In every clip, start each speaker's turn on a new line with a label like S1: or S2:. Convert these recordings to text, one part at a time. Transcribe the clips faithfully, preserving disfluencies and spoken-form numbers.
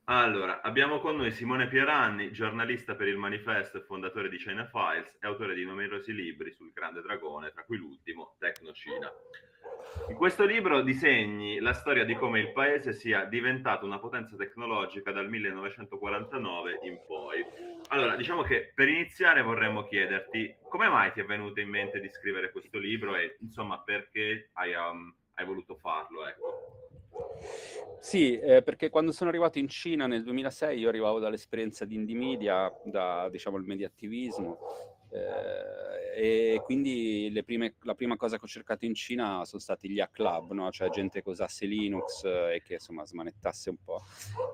S1: Allora, abbiamo con noi Simone Pieranni, giornalista per il Manifesto e fondatore di China Files e autore di numerosi libri sul Grande Dragone, tra cui l'ultimo, Tecnocina. In questo libro disegni la storia di come il paese sia diventato una potenza tecnologica dal millenovecentoquarantanove in poi. Allora, diciamo che per iniziare vorremmo chiederti come mai ti è venuto in mente di scrivere questo libro e insomma perché hai, um, hai voluto farlo, ecco.
S2: Sì, eh, perché quando sono arrivato in Cina nel duemilasei io arrivavo dall'esperienza di indie media, da diciamo il mediattivismo, eh, e quindi le prime- la prima cosa che ho cercato in Cina sono stati gli hack club, no? Cioè gente che usasse Linux eh, e che insomma smanettasse un po'.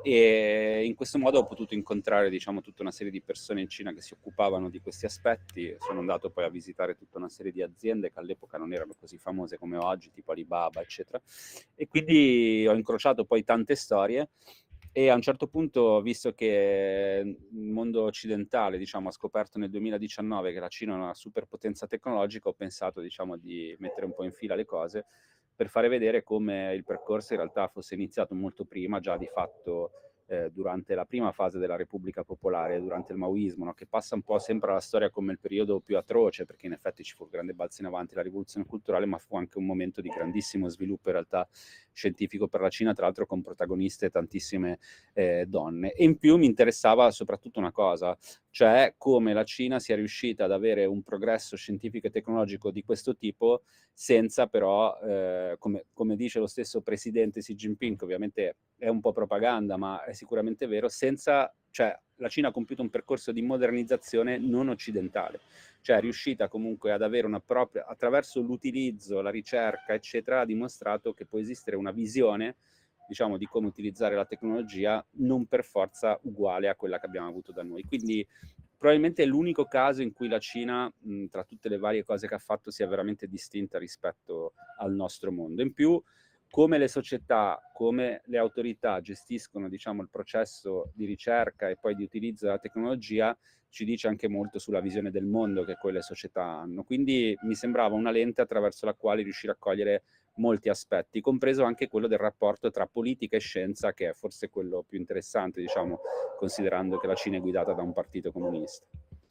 S2: E in questo modo ho potuto incontrare diciamo tutta una serie di persone in Cina che si occupavano di questi aspetti. Sono andato poi a visitare tutta una serie di aziende che all'epoca non erano così famose come oggi, tipo Alibaba, eccetera. E quindi ho incrociato poi tante storie e a un certo punto, visto che il mondo occidentale, diciamo, ha scoperto nel duemiladiciannove che la Cina è una superpotenza tecnologica, ho pensato, diciamo, di mettere un po' in fila le cose per fare vedere come il percorso in realtà fosse iniziato molto prima, già di fatto eh, durante la prima fase della Repubblica Popolare, durante il Maoismo, no? Che passa un po' sempre alla storia come il periodo più atroce, perché in effetti ci fu il grande balzo in avanti, la rivoluzione culturale, ma fu anche un momento di grandissimo sviluppo in realtà scientifico per la Cina, tra l'altro con protagoniste tantissime eh, donne. E in più mi interessava soprattutto una cosa, cioè come la Cina sia riuscita ad avere un progresso scientifico e tecnologico di questo tipo senza però, eh, come, come dice lo stesso presidente Xi Jinping, che ovviamente è un po' propaganda, ma è sicuramente vero, senza, cioè la Cina ha compiuto un percorso di modernizzazione non occidentale, cioè è riuscita comunque ad avere una propria, attraverso l'utilizzo, la ricerca, eccetera, ha dimostrato che può esistere una visione, diciamo, di come utilizzare la tecnologia non per forza uguale a quella che abbiamo avuto da noi. Quindi probabilmente è l'unico caso in cui la Cina, mh, tra tutte le varie cose che ha fatto, sia veramente distinta rispetto al nostro mondo. In più, come le società, come le autorità gestiscono, diciamo, il processo di ricerca e poi di utilizzo della tecnologia, ci dice anche molto sulla visione del mondo che quelle società hanno. Quindi mi sembrava una lente attraverso la quale riuscire a cogliere molti aspetti, compreso anche quello del rapporto tra politica e scienza, che è forse quello più interessante, diciamo, considerando che la Cina è guidata da un partito comunista.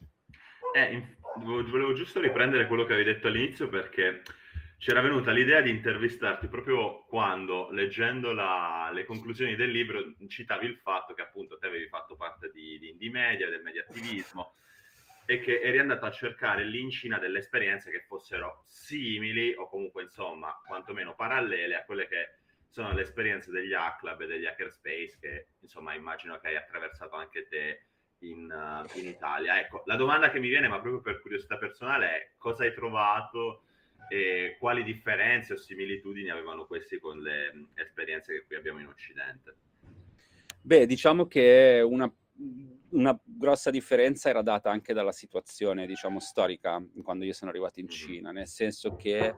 S1: Eh, in- volevo giusto riprendere quello che avevi detto all'inizio perché c'era venuta l'idea di intervistarti proprio quando, leggendo la- le conclusioni del libro, citavi il fatto che appunto te avevi fatto parte di, di indie media, del mediattivismo e che eri andato a cercare lì in Cina delle esperienze che fossero simili o comunque insomma quantomeno parallele a quelle che sono le esperienze degli hack club e degli hackerspace che insomma immagino che hai attraversato anche te in, uh, in Italia. Ecco, la domanda che mi viene, ma proprio per curiosità personale, è cosa hai trovato e quali differenze o similitudini avevano questi con le mh, esperienze che qui abbiamo in Occidente?
S2: Beh, diciamo che una, una grossa differenza era data anche dalla situazione, diciamo, storica quando io sono arrivato in
S1: Mm-hmm.
S2: Cina, nel senso che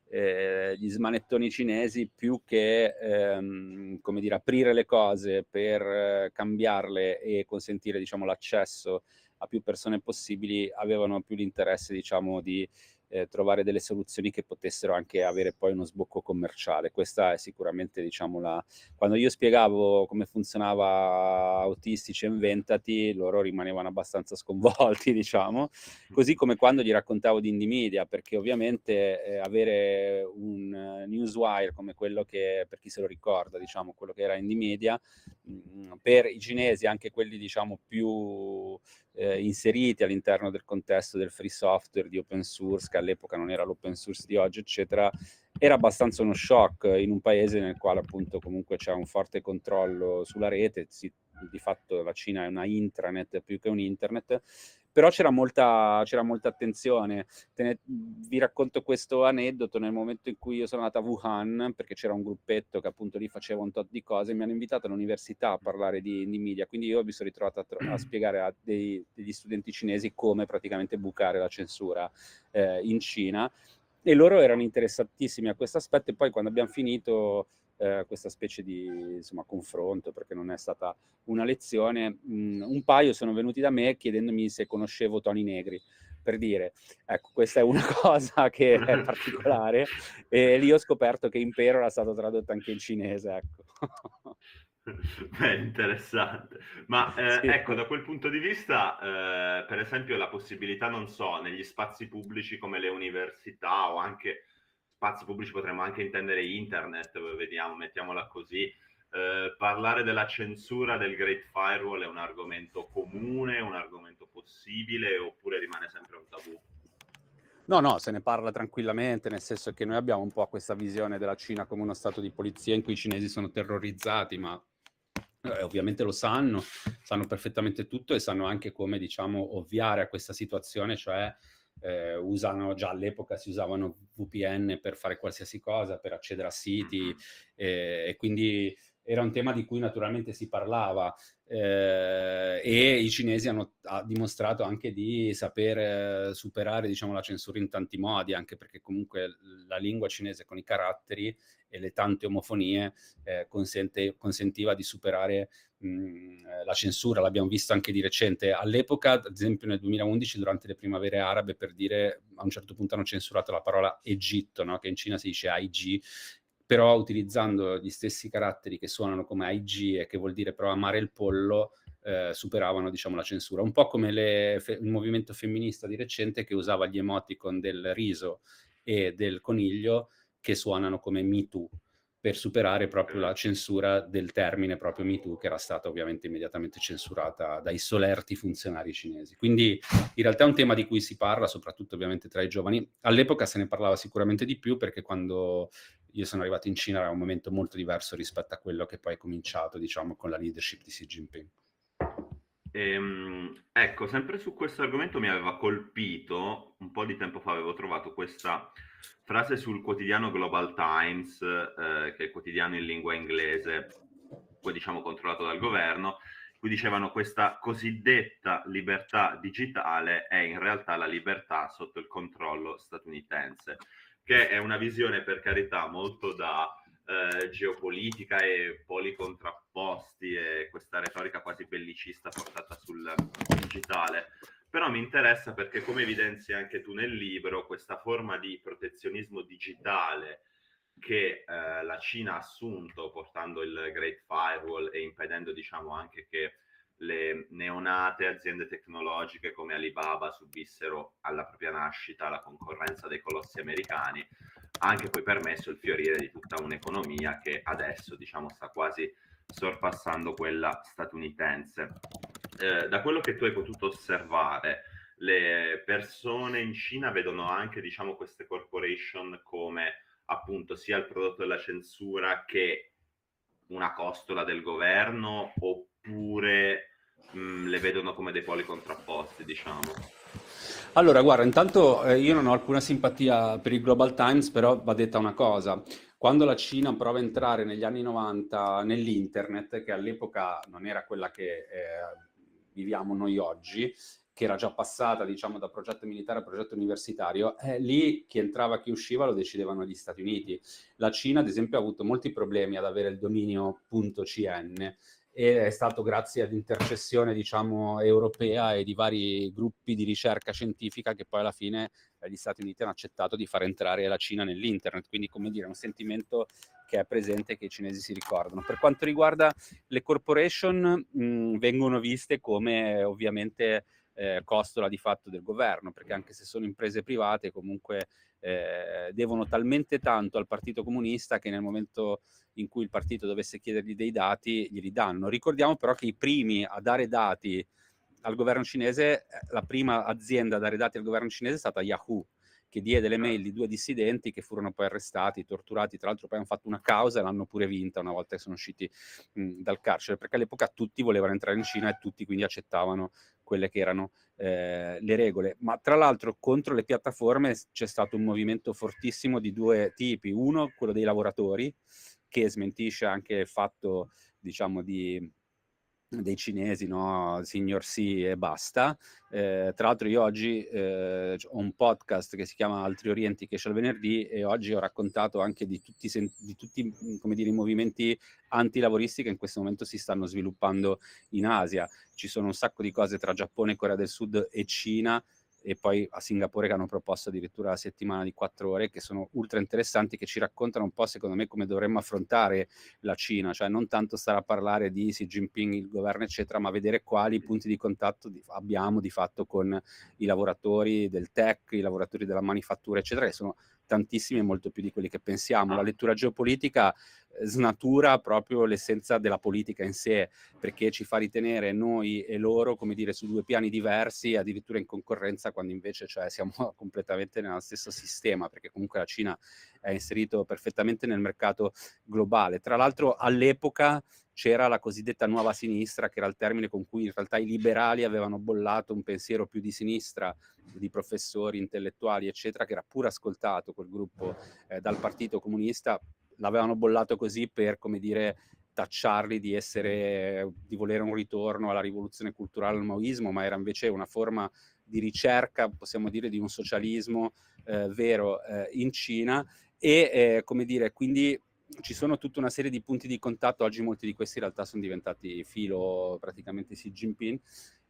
S2: eh, gli smanettoni cinesi, più che ehm, come dire, aprire le cose per eh, cambiarle e consentire, diciamo, l'accesso a più persone possibili, avevano più l'interesse, diciamo, di eh, trovare delle soluzioni che potessero anche avere poi uno sbocco commerciale. Questa è sicuramente, diciamo, la, quando io spiegavo come funzionava Autistici e Inventati, loro rimanevano abbastanza sconvolti, diciamo, così come quando gli raccontavo di Indie Media, perché ovviamente eh, avere un uh, newswire come quello che, per chi se lo ricorda, diciamo, quello che era Indie Media, mh, per i cinesi, anche quelli, diciamo, più eh, inseriti all'interno del contesto del free software, di open source, che all'epoca non era l'open source di oggi, eccetera, era abbastanza uno shock in un paese nel quale appunto comunque c'è un forte controllo sulla rete, si, di fatto la Cina è una intranet più che un internet, però c'era molta, c'era molta attenzione. Te ne, vi racconto questo aneddoto: nel momento in cui io sono andata a Wuhan, perché c'era un gruppetto che appunto lì faceva un tot di cose, mi hanno invitato all'università a parlare di, di media, quindi io mi sono ritrovato a, a spiegare a dei, degli studenti cinesi come praticamente bucare la censura eh, in Cina, e loro erano interessatissimi a questo aspetto. E poi quando abbiamo finito eh, questa specie di insomma, confronto, perché non è stata una lezione, mh, un paio sono venuti da me chiedendomi se conoscevo Toni Negri, per dire, ecco, questa è una cosa che è particolare, e lì ho scoperto che Impero era stato tradotto anche in cinese, ecco.
S1: Beh, interessante. Ma eh,
S2: Sì.
S1: ecco, da quel punto di vista, eh, per esempio, la possibilità, non so, negli spazi pubblici come le università o anche spazi pubblici, potremmo anche intendere internet, vediamo, mettiamola così, eh, parlare della censura del Great Firewall è un argomento comune, un argomento possibile, oppure rimane sempre un tabù?
S2: No, no, se ne parla tranquillamente, nel senso che noi abbiamo un po' questa visione della Cina come uno stato di polizia in cui i cinesi sono terrorizzati, ma eh, ovviamente lo sanno, sanno perfettamente tutto e sanno anche come, diciamo, ovviare a questa situazione, cioè eh, usano, già all'epoca si usavano V P N per fare qualsiasi cosa, per accedere a siti,
S1: Mhm.
S2: eh, e quindi era un tema di cui naturalmente si parlava. Eh, e i cinesi hanno ha dimostrato anche di saper eh, superare, diciamo, la censura in tanti modi, anche perché comunque la lingua cinese con i caratteri e le tante omofonie eh, consente, consentiva di superare mh, la censura. L'abbiamo visto anche di recente. All'epoca, ad esempio nel duemilaundici, durante le primavere arabe, per dire, a un certo punto hanno censurato la parola Egitto, no? Che in Cina si dice I G, però utilizzando gli stessi caratteri che suonano come I G e che vuol dire però amare il pollo, eh, superavano, diciamo, la censura. Un po' come le, fe, il movimento femminista di recente che usava gli emoticon del riso e del coniglio che suonano come Me Too, per superare proprio la
S1: Ok.
S2: censura del termine proprio Me Too, che era stata ovviamente immediatamente censurata dai solerti funzionari cinesi. Quindi in realtà è un tema di cui si parla, soprattutto ovviamente tra i giovani. All'epoca se ne parlava sicuramente di più, perché quando io sono arrivato in Cina era un momento molto diverso rispetto a quello che poi è cominciato, diciamo, con la leadership di Xi Jinping.
S1: Ehm, ecco, sempre su questo argomento mi aveva colpito, un po' di tempo fa avevo trovato questa frase sul quotidiano Global Times, eh, che è il quotidiano in lingua inglese, poi diciamo controllato dal governo, in cui dicevano questa cosiddetta libertà digitale è in realtà la libertà sotto il controllo statunitense, che è una visione, per carità, molto da eh, geopolitica e poli contrapposti e questa retorica quasi bellicista portata sul digitale. Però mi interessa perché, come evidenzi anche tu nel libro, questa forma di protezionismo digitale che eh, la Cina ha assunto portando il Great Firewall e impedendo, diciamo, anche che le neonate aziende tecnologiche come Alibaba subissero alla propria nascita la concorrenza dei colossi americani, ha anche poi permesso il fiorire di tutta un'economia che adesso, diciamo, sta quasi sorpassando quella statunitense. Eh, da quello che tu hai potuto osservare, le persone in Cina vedono anche, diciamo, queste corporation come appunto sia il prodotto della censura che una costola del governo, oppure mh, le vedono come dei poli contrapposti, diciamo?
S2: Allora, guarda, intanto eh, io non ho alcuna simpatia per il Global Times, però va detta una cosa. Quando la Cina prova a entrare negli anni novanta nell'internet, che all'epoca non era quella che eh, viviamo noi oggi, che era già passata, diciamo, da progetto militare a progetto universitario, eh, lì chi entrava e chi usciva lo decidevano gli Stati Uniti. La Cina, ad esempio, ha avuto molti problemi ad avere il dominio .cn, e è stato grazie ad intercessione, diciamo, europea e di vari gruppi di ricerca scientifica che poi alla fine eh, gli Stati Uniti hanno accettato di far entrare la Cina nell'internet, quindi, come dire, un sentimento che è presente e che i cinesi si ricordano. Per quanto riguarda le corporation, mh, vengono viste come ovviamente eh, costola di fatto del governo, perché anche se sono imprese private comunque eh, devono talmente tanto al Partito Comunista che nel momento in cui il partito dovesse chiedergli dei dati, glieli danno. Ricordiamo però che i primi a dare dati al governo cinese, la prima azienda a dare dati al governo cinese è stata Yahoo, che diede le mail di due dissidenti che furono poi arrestati, torturati, tra l'altro poi hanno fatto una causa e l'hanno pure vinta una volta che sono usciti mh, dal carcere, perché all'epoca tutti volevano entrare in Cina e tutti quindi accettavano quelle che erano eh, le regole. Ma tra l'altro contro le piattaforme c'è stato un movimento fortissimo di due tipi. Uno, quello dei lavoratori, che smentisce anche il fatto, diciamo, di dei cinesi, no? Signor sì e basta. Eh, tra l'altro io oggi eh, ho un podcast che si chiama Altri Orienti, che c'è il venerdì, e oggi ho raccontato anche di tutti, di tutti, come dire, i movimenti antilavoristi che in questo momento si stanno sviluppando in Asia. Ci sono un sacco di cose tra Giappone, Corea del Sud e Cina e poi a Singapore che hanno proposto addirittura la settimana di quattro ore, che sono ultra interessanti, che ci raccontano un po' secondo me come dovremmo affrontare la Cina, cioè non tanto stare a parlare di Xi Jinping, il governo eccetera, ma vedere quali punti di contatto di, abbiamo di fatto con i lavoratori del tech, i lavoratori della manifattura eccetera, che sono tantissimi e molto più di quelli che pensiamo. La lettura geopolitica eh, snatura proprio l'essenza della politica in sé, perché ci fa ritenere noi e loro, come dire, su due piani diversi, addirittura in concorrenza, quando invece cioè, siamo completamente nello stesso sistema, perché comunque la Cina è inserito perfettamente nel mercato globale. Tra l'altro all'epoca c'era la cosiddetta nuova sinistra, che era il termine con cui in realtà i liberali avevano bollato un pensiero più di sinistra, di professori, intellettuali, eccetera, che era pure ascoltato quel gruppo eh, dal Partito Comunista, l'avevano bollato così per, come dire, tacciarli di essere, di volere un ritorno alla rivoluzione culturale, al maoismo, ma era invece una forma di ricerca, possiamo dire, di un socialismo eh, vero eh, in Cina e, eh, come dire, quindi ci sono tutta una serie di punti di contatto, oggi molti di questi in realtà sono diventati filo praticamente Xi Jinping,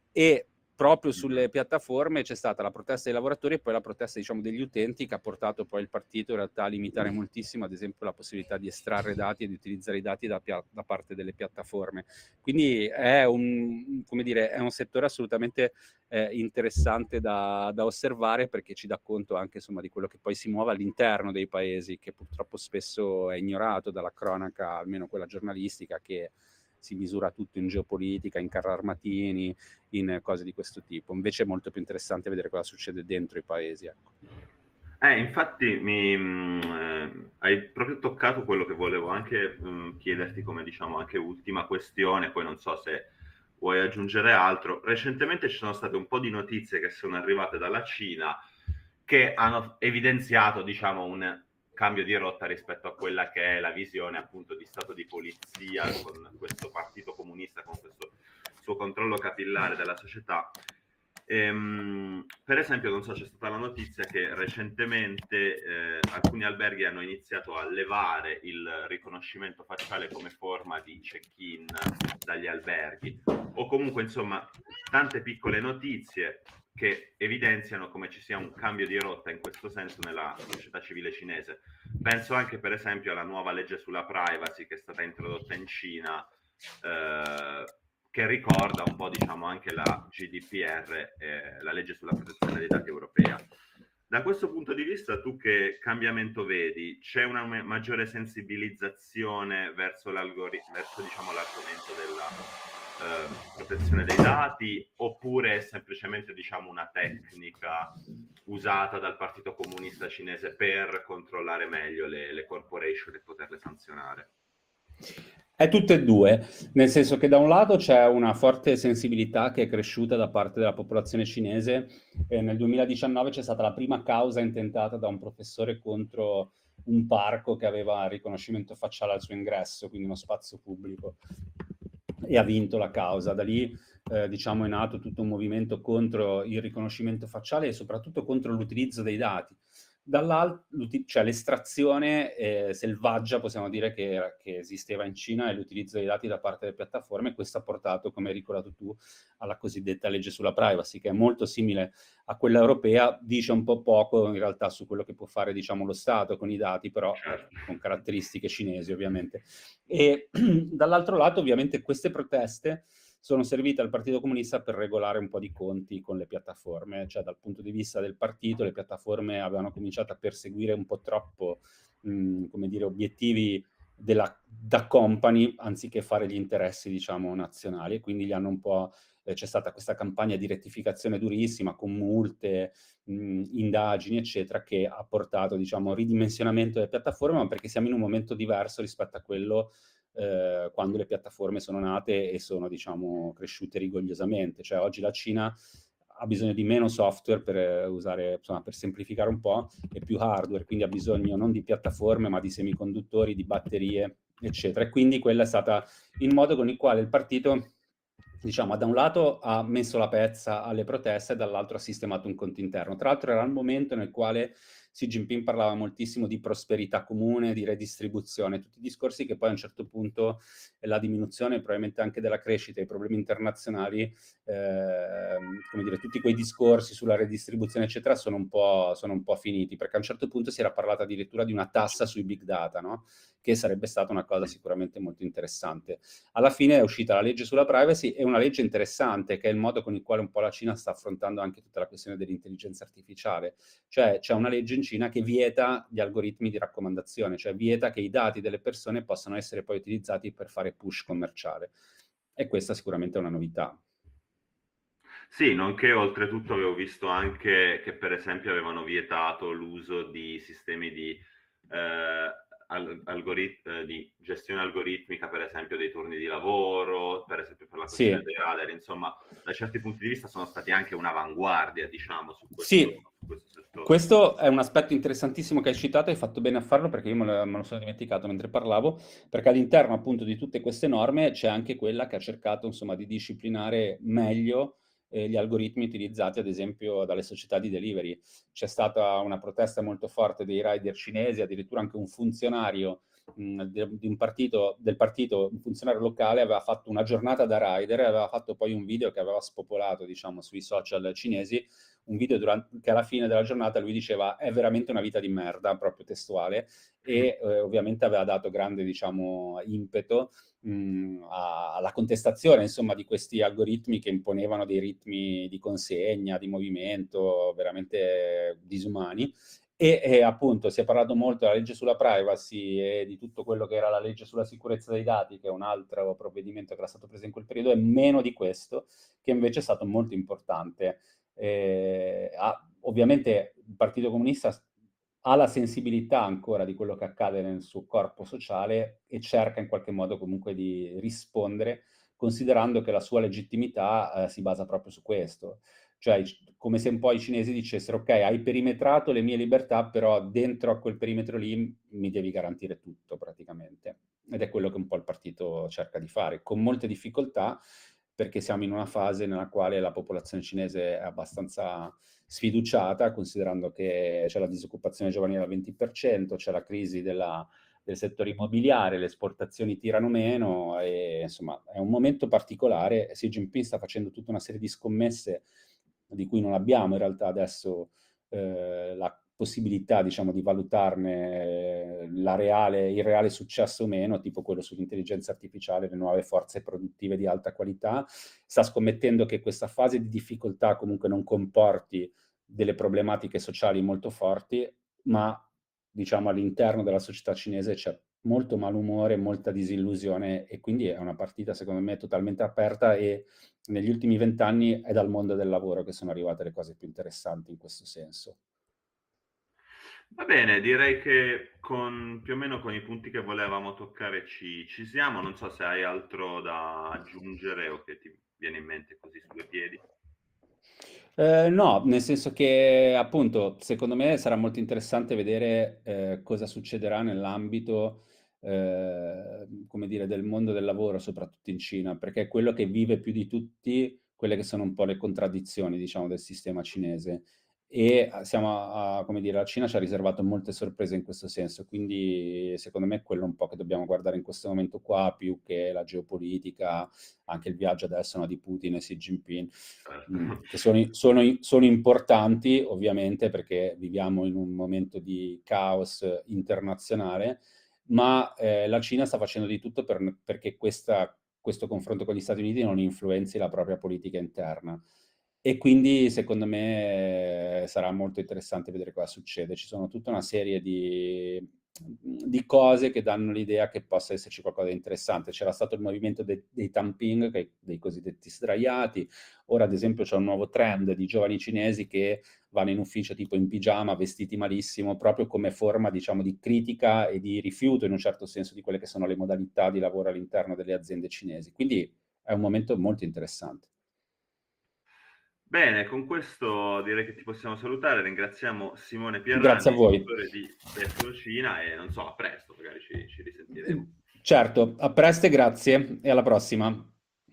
S2: e proprio sulle piattaforme c'è stata la protesta dei lavoratori e poi la protesta diciamo degli utenti, che ha portato poi il partito in realtà a limitare moltissimo ad esempio la possibilità di estrarre dati e di utilizzare i dati da, da parte delle piattaforme. Quindi è un, come dire, è un settore assolutamente eh, interessante da, da osservare, perché ci dà conto anche insomma di quello che poi si muove all'interno dei paesi, che purtroppo spesso è ignorato dalla cronaca, almeno quella giornalistica, che si misura tutto in geopolitica, in carri armatini, in cose di questo tipo. Invece è molto più interessante vedere cosa succede dentro i paesi. Ecco.
S1: Eh, infatti mi, mh, eh, hai proprio toccato quello che volevo anche mh, chiederti come diciamo anche ultima questione, poi non so se vuoi aggiungere altro. Recentemente ci sono state un po' di notizie che sono arrivate dalla Cina che hanno evidenziato diciamo un cambio di rotta rispetto a quella che è la visione appunto di stato di polizia con questo partito comunista, con questo suo controllo capillare della società. Ehm, per esempio, non so, c'è stata la notizia che recentemente eh, alcuni alberghi hanno iniziato a levare il riconoscimento facciale come forma di check-in dagli alberghi, o comunque insomma tante piccole notizie che evidenziano come ci sia un cambio di rotta in questo senso nella società civile cinese. Penso anche per esempio alla nuova legge sulla privacy che è stata introdotta in Cina, eh, che ricorda un po' diciamo anche la G D P R, eh, la legge sulla protezione dei dati europea. Da questo punto di vista tu che cambiamento vedi? C'è una maggiore sensibilizzazione verso l'algoritmo, verso diciamo l'argomento della eh, protezione dei dati, oppure è semplicemente diciamo una tecnica usata dal Partito Comunista Cinese per controllare meglio le, le corporation e poterle sanzionare?
S2: È tutte e due, nel senso che da un lato c'è una forte sensibilità che è cresciuta da parte della popolazione cinese. Eh, nel duemiladiciannove c'è stata la prima causa intentata da un professore contro un parco che aveva riconoscimento facciale al suo ingresso, quindi uno spazio pubblico, e ha vinto la causa. Da lì eh, diciamo è nato tutto un movimento contro il riconoscimento facciale e soprattutto contro l'utilizzo dei dati. Dall'altro, cioè l'estrazione eh, selvaggia, possiamo dire, che, che esisteva in Cina, e l'utilizzo dei dati da parte delle piattaforme. Questo ha portato, come hai ricordato tu, alla cosiddetta legge sulla privacy, che è molto simile a quella europea, dice un po' poco in realtà su quello che può fare, diciamo, lo Stato con i dati, però
S1: Certo.
S2: eh, con caratteristiche cinesi, ovviamente. E dall'altro lato, ovviamente, queste proteste sono servite al Partito Comunista per regolare un po' di conti con le piattaforme, cioè dal punto di vista del partito le piattaforme avevano cominciato a perseguire un po' troppo, mh, come dire, obiettivi della, da company, anziché fare gli interessi, diciamo, nazionali, e quindi gli hanno un po', eh, c'è stata questa campagna di rettificazione durissima, con multe, mh, indagini, eccetera, che ha portato, diciamo, ridimensionamento delle piattaforme, ma perché siamo in un momento diverso rispetto a quello Eh, quando le piattaforme sono nate e sono, diciamo, cresciute rigogliosamente. Cioè oggi la Cina ha bisogno di meno software per usare, insomma, per semplificare un po', e più hardware, quindi ha bisogno non di piattaforme, ma di semiconduttori, di batterie, eccetera. E quindi quella è stata il modo con il quale il partito, diciamo, da un lato ha messo la pezza alle proteste e dall'altro ha sistemato un conto interno. Tra l'altro era il momento nel quale Xi Jinping parlava moltissimo di prosperità comune, di redistribuzione, tutti discorsi che poi a un certo punto la diminuzione probabilmente anche della crescita, i problemi internazionali, ehm, come dire, tutti quei discorsi sulla redistribuzione eccetera sono un po', sono un po' finiti, perché a un certo punto si era parlato addirittura di una tassa sui big data, no? Che sarebbe stata una cosa sicuramente molto interessante. Alla fine è uscita la legge sulla privacy, e una legge interessante, che è il modo con il quale un po' la Cina sta affrontando anche tutta la questione dell'intelligenza artificiale. Cioè c'è una legge in Cina che vieta gli algoritmi di raccomandazione, cioè vieta che i dati delle persone possano essere poi utilizzati per fare push commerciale. E questa sicuramente è una novità.
S1: Sì, nonché oltretutto avevo visto anche che per esempio avevano vietato l'uso di sistemi di, eh, al- algorit- eh, di gestione algoritmica, per esempio dei turni di lavoro, per esempio per la questione
S2: Sì.
S1: dei radar, insomma, da certi punti di vista sono stati anche un'avanguardia, diciamo, su questo,
S2: Sì,
S1: su questo settore.
S2: questo è un aspetto interessantissimo che hai citato, hai fatto bene a farlo perché io me lo, me lo sono dimenticato mentre parlavo, perché all'interno appunto di tutte queste norme c'è anche quella che ha cercato insomma di disciplinare meglio eh, gli algoritmi utilizzati ad esempio dalle società di delivery. C'è stata una protesta molto forte dei rider cinesi, addirittura anche un funzionario mh, di un partito, del partito, un funzionario locale aveva fatto una giornata da rider e aveva fatto poi un video che aveva spopolato diciamo sui social cinesi, un video durante, che alla fine della giornata lui diceva è veramente una vita di merda, proprio testuale, e eh, ovviamente aveva dato grande, diciamo, impeto mh, a- alla contestazione, insomma, di questi algoritmi che imponevano dei ritmi di consegna, di movimento veramente disumani. E, e appunto si è parlato molto della legge sulla privacy e di tutto quello che era la legge sulla sicurezza dei dati, che è un altro provvedimento che era stato preso in quel periodo, e meno di questo, che invece è stato molto importante. Eh, ha, ovviamente il Partito Comunista ha la sensibilità ancora di quello che accade nel suo corpo sociale e cerca in qualche modo comunque di rispondere, considerando che la sua legittimità eh, si basa proprio su questo. Cioè, come se un po' i cinesi dicessero, ok, hai perimetrato le mie libertà, però dentro a quel perimetro lì mi devi garantire tutto praticamente. Ed è quello che un po' il partito cerca di fare, con molte difficoltà, perché siamo in una fase nella quale la popolazione cinese è abbastanza sfiduciata, considerando che c'è la disoccupazione giovanile al venti per cento, c'è la crisi della, del settore immobiliare, le esportazioni tirano meno, e insomma è un momento particolare. Xi Jinping sta facendo tutta una serie di scommesse di cui non abbiamo in realtà adesso eh, la possibilità, diciamo, di valutarne eh, la reale, il reale successo o meno, tipo quello sull'intelligenza artificiale, le nuove forze produttive di alta qualità. Sta scommettendo che questa fase di difficoltà comunque non comporti delle problematiche sociali molto forti, ma diciamo all'interno della società cinese c'è molto malumore, molta disillusione, e quindi è una partita secondo me totalmente aperta, e negli ultimi vent'anni è dal mondo del lavoro che sono arrivate le cose più interessanti in questo senso.
S1: Va bene, direi che con, più o meno con i punti che volevamo toccare ci, ci siamo. Non so se hai altro da aggiungere o che ti viene in mente così su due piedi.
S2: Eh, no, nel senso che appunto secondo me sarà molto interessante vedere eh, cosa succederà nell'ambito, eh, come dire, del mondo del lavoro, soprattutto in Cina, perché è quello che vive più di tutti quelle che sono un po' le contraddizioni, diciamo, del sistema cinese. E eh, siamo a, a- come dire, la Cina ci ha riservato molte sorprese in questo senso, quindi secondo me è quello un po' che dobbiamo guardare in questo momento qua, più che la geopolitica, anche il viaggio adesso, no, di Putin e Xi Jinping, mh,
S1: Certo.
S2: che sono, sono, sono importanti ovviamente perché viviamo in un momento di caos internazionale, ma eh, la Cina sta facendo di tutto per, perché questa, questo confronto con gli Stati Uniti non influenzi la propria politica interna. E quindi secondo me eh, sarà molto interessante vedere cosa succede. Ci sono tutta una serie di, di cose che danno l'idea che possa esserci qualcosa di interessante. C'era stato il movimento de- dei tamping, che- dei cosiddetti sdraiati. Ora, ad esempio, c'è un nuovo trend di giovani cinesi che vanno in ufficio tipo in pigiama, vestiti malissimo, proprio come forma, diciamo, di critica e di rifiuto, in un certo senso, di quelle che sono le modalità di lavoro all'interno delle aziende cinesi. Quindi è un momento molto interessante.
S1: Bene, con questo direi che ti possiamo salutare. Ringraziamo Simone
S2: Grazie
S1: Pierrani,
S2: a voi.
S1: direttore di Petrocina, e non so, a presto, magari ci, ci risentiremo.
S2: Certo, a presto e grazie, e alla prossima.